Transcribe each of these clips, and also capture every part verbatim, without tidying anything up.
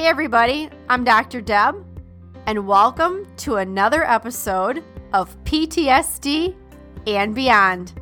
everybody, I'm Doctor Deb, and welcome to another episode of P T S D and Beyond.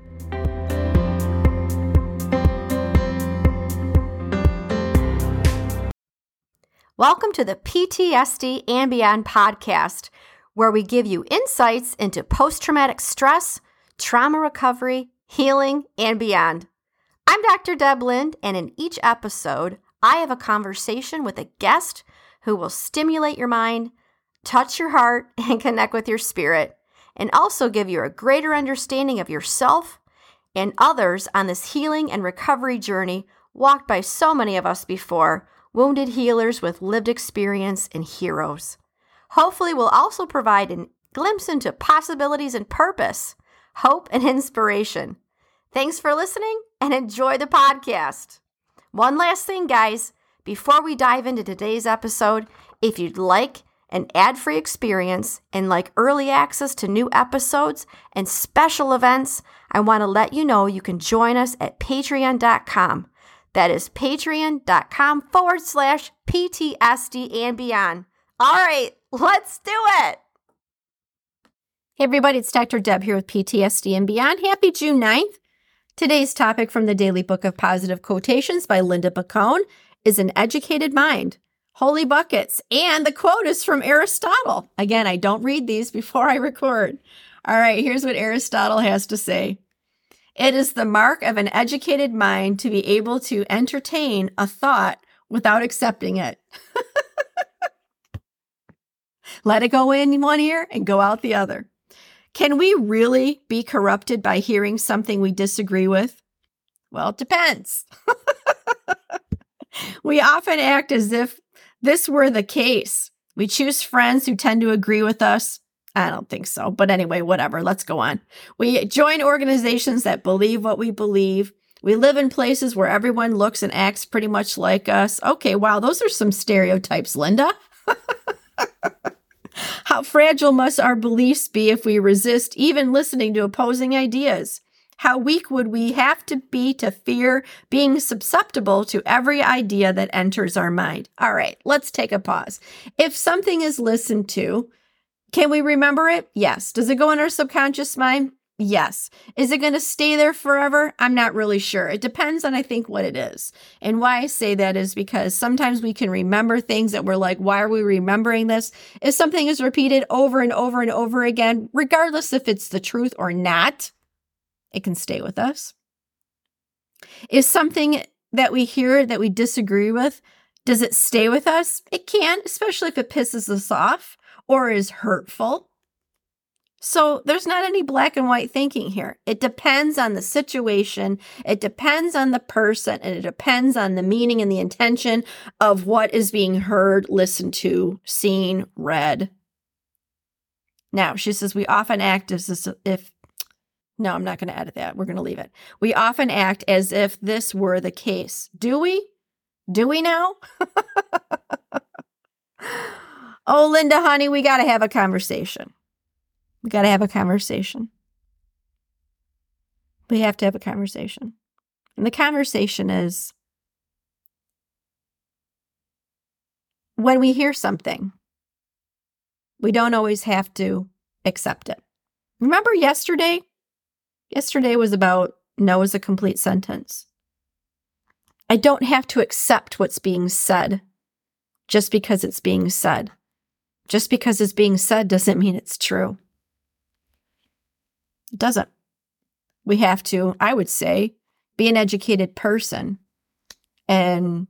Welcome to the P T S D and Beyond podcast, where we give you insights into post-traumatic stress, trauma recovery, healing, and beyond. I'm Doctor Deb Lind, and in each episode, I have a conversation with a guest who will stimulate your mind, touch your heart, and connect with your spirit, and also give you a greater understanding of yourself and others on this healing and recovery journey walked by so many of us before, wounded healers with lived experience and heroes. Hopefully, we'll also provide a glimpse into possibilities and purpose, hope, and inspiration. Thanks for listening and enjoy the podcast. One last thing, guys, before we dive into today's episode, if you'd like an ad-free experience and like early access to new episodes and special events, I want to let you know you can join us at patreon dot com. That is patreon.com forward slash PTSD and beyond. All right, let's do it. Hey everybody, it's Doctor Deb here with P T S D and Beyond. Happy June ninth. Today's topic from the Daily Book of Positive Quotations by Linda Bacone is an educated mind. Holy buckets. And the quote is from Aristotle. Again, I don't read these before I record. All right, here's what Aristotle has to say. It is the mark of an educated mind to be able to entertain a thought without accepting it. Let it go in one ear and go out the other. Can we really be corrupted by hearing something we disagree with? Well, it depends. We often act as if this were the case. We choose friends who tend to agree with us. I don't think so. But anyway, whatever. Let's go on. We join organizations that believe what we believe. We live in places where everyone looks and acts pretty much like us. Okay, wow, those are some stereotypes, Linda. How fragile must our beliefs be if we resist even listening to opposing ideas? How weak would we have to be to fear being susceptible to every idea that enters our mind? All right, let's take a pause. If something is listened to, can we remember it? Yes. Does it go in our subconscious mind? Yes. Is it going to stay there forever? I'm not really sure. It depends on, I think, what it is. And why I say that is because sometimes we can remember things that we're like, why are we remembering this? If something is repeated over and over and over again, regardless if it's the truth or not, it can stay with us. If something that we hear that we disagree with, does it stay with us? It can, especially if it pisses us off or is hurtful. So there's not any black and white thinking here. It depends on the situation. It depends on the person, and it depends on the meaning and the intention of what is being heard, listened to, seen, read. Now, she says, we often act as if, no, I'm not going to edit that. We're going to leave it. We often act as if this were the case. Do we? Do we now? Oh, Linda, honey, we got to have a conversation. We got to have a conversation. We have to have a conversation. And the conversation is when we hear something, we don't always have to accept it. Remember yesterday? Yesterday was about no is a complete sentence. I don't have to accept what's being said just because it's being said. Just because it's being said doesn't mean it's true. It doesn't. We have to, I would say, be an educated person and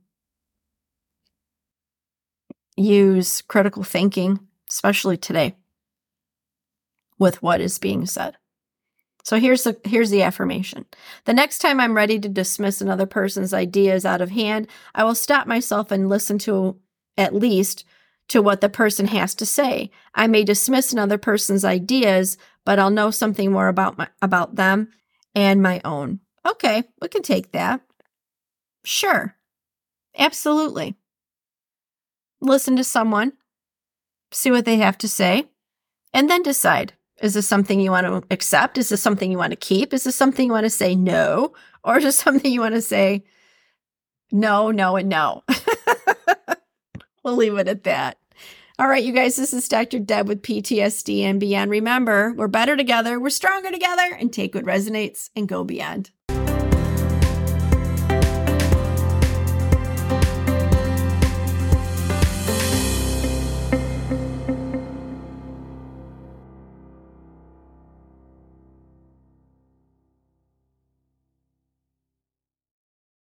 use critical thinking, especially today, with what is being said. So here's the, here's the affirmation. The next time I'm ready to dismiss another person's ideas out of hand, I will stop myself and listen to at least to what the person has to say. I may dismiss another person's ideas, but I'll know something more about my, about them and my own. Okay, we can take that. Sure. Absolutely. Listen to someone, see what they have to say, and then decide. Is this something you want to accept? Is this something you want to keep? Is this something you want to say no? Or is this something you want to say no, no, and no? We'll leave it at that. All right, you guys, this is Doctor Deb with P T S D and Beyond. Remember, we're better together, we're stronger together, and take what resonates and go beyond.